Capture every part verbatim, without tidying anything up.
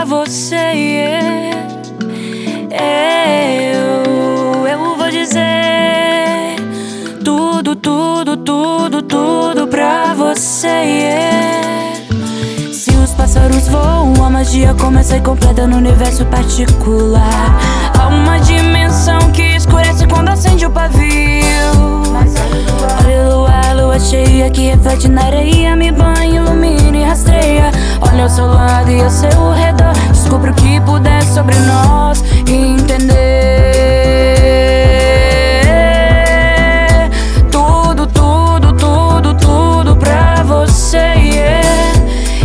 pra você. Yeah. Eu, eu vou dizer tudo, tudo, tudo, tudo pra você. Yeah. Se os pássaros voam, a magia começa e completa no universo particular. Há uma dimensão que escurece quando acende o pavio. Olha a lua, lua cheia que reflete na areia, me banha, ilumina e rastreia. Olha ao seu lado e ao seu redor, descubra o que puder sobre nós e entender tudo, tudo, tudo, tudo pra você. Yeah.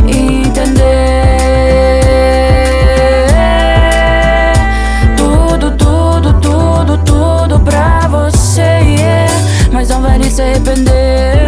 Entender tudo, tudo, tudo, tudo pra você. Yeah. Mas não vai nem se arrepender.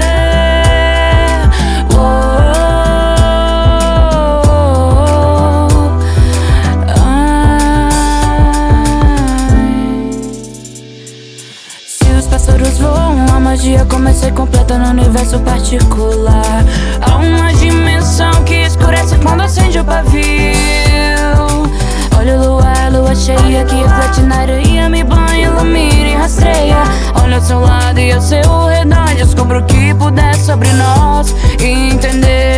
Pássaros voam, a magia começa e completa no universo particular. Há uma dimensão que escurece quando acende o pavio. Olha a lua, a lua cheia que reflete na areia, me banha, ilumina e rastreia. Olha ao seu lado e ao seu redor, descubra o que puder sobre nós e entender